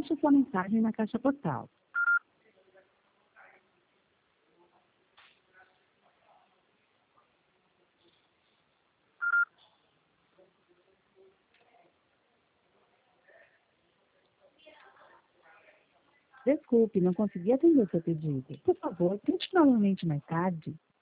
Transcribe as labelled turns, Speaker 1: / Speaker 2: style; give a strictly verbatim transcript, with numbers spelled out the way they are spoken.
Speaker 1: Deixe sua mensagem na caixa postal. Desculpe, não consegui atender seu pedido. Por favor, tente novamente mais tarde.